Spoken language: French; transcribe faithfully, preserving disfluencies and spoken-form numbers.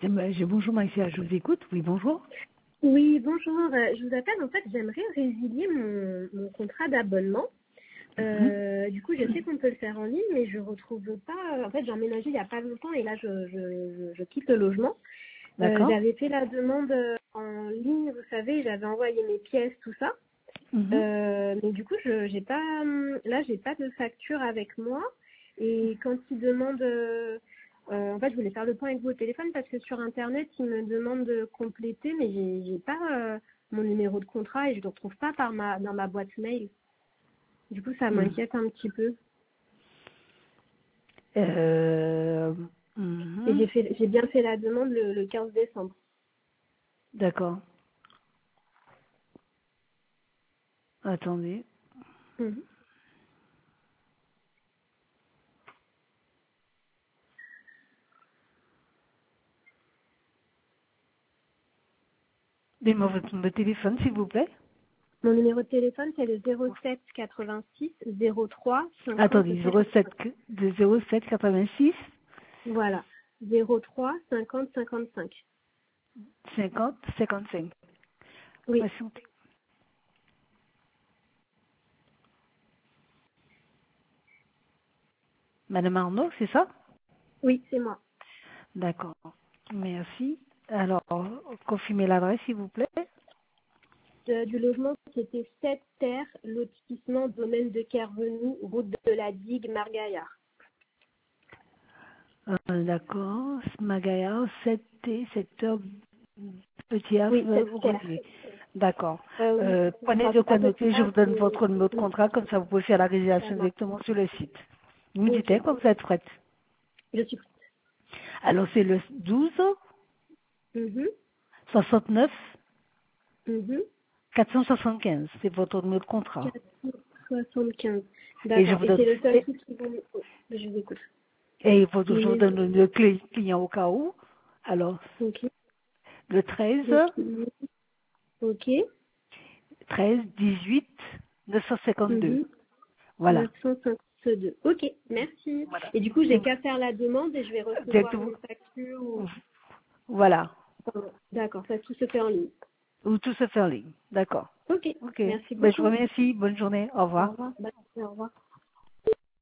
Eh ben, je- bonjour Maïsia, je vous écoute. Oui, bonjour. Oui, bonjour. Euh, Je vous appelle. En fait, j'aimerais résilier mon, mon contrat d'abonnement. Mhm. Euh, du coup, je sais qu'on peut le faire en ligne, mais je retrouve pas. En fait, j'ai emménagé il n'y a pas longtemps et là, je, je, je, je quitte le logement. Euh, D'accord. j'avais fait la demande euh, en ligne, vous savez, j'avais envoyé mes pièces, tout ça. Mhm. Euh, mais du coup, je j'ai pas. hum, Là, j'ai pas de facture avec moi. Et quand ils demandent, euh, euh, en fait, je voulais faire le point avec vous au téléphone parce que sur Internet, ils me demandent de compléter, mais j'ai j'ai pas euh, mon numéro de contrat et je le retrouve pas par ma dans ma boîte mail. Du coup, ça Mhm. m'inquiète un petit peu. Euh, Et mhm. j'ai fait, j'ai bien fait la demande le, le quinze décembre. D'accord. Attendez. Mhm. Donnez-moi votre numéro de téléphone, s'il vous plaît. Mon numéro de téléphone, c'est le zéro sept quatre-vingt-six zéro trois cinquante Attendez, cinquante. zéro sept que- de zéro sept quatre-vingt-six Voilà. zéro trois cinquante cinquante-cinq. cinquante cinquante-cinq. Oui, Patientez. Madame Arnaud, c'est ça? oui, c'est moi. D'accord. Merci. Alors, confirmez l'adresse, s'il vous plaît. Euh, du logement, c'était sept terres, lotissement, domaine de Kervenu, route de la Digue, Margaillard. Euh, D'accord. Magaya, sept T, secteur Petit Havre, Oui, euh, sept au terres. Grenier. D'accord. Euh, oui, Euh, prenez enfin, de c'est quoi pas petit noter, je vous Havre, donne c'est... votre numéro de Oui, contrat, comme ça vous pouvez faire la ça résiliation marche. directement sur le site. Vous me dites Ok, hein, quand vous êtes prête. je suis prête. Alors c'est le douze Mhm, soixante-neuf mhm. quatre cent soixante-quinze. C'est votre numéro de contrat. quatre cent soixante-quinze. Et je D'accord. vous Et donne, c'est le seul et, truc qui vont... oh, je vous écoute. et il faut Le toujours numéro. donner le clé client au cas où. Alors, Ok. le treize Le numéro. Ok. treize dix-huit neuf cent cinquante-deux. Mhm. Voilà. neuf cent cinquante-deux. Ok, merci. Voilà. Et du coup, j'ai C'est qu'à faire la demande et je vais recevoir exactement. une facture ou... Voilà. Pardon. D'accord, ça tout se fait en ligne. Ou tout se fait en ligne. D'accord. Ok, Ok. merci Ben, je vous beaucoup. remercie. Bonne journée. Au Au revoir. revoir. Bonne journée, au revoir.